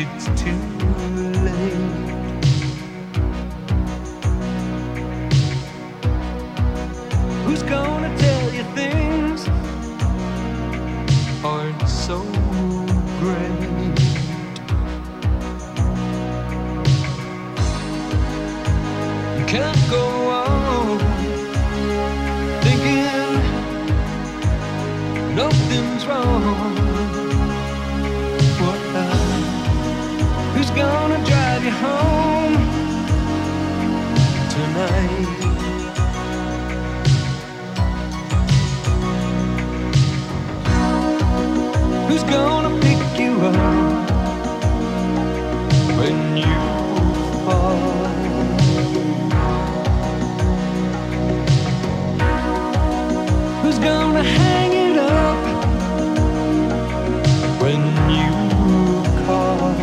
it's too late. Who's gonna tell you things aren't so great? You can't go on thinking nothing's wrong. Who's gonna drive you home tonight? Who's gonna pick you up when you fall? Who's gonna hang it up when you call?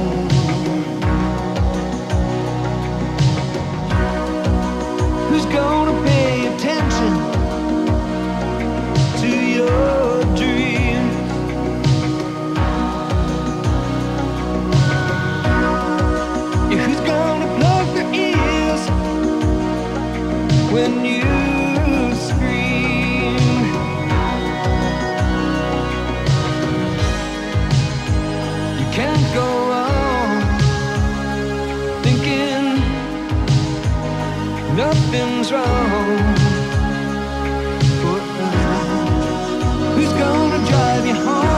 Who's gonna pay attention to your dreams? Yeah, who's gonna plug their ears when you scream? You can't go on thinking nothing's wrong. Who's gonna drive you home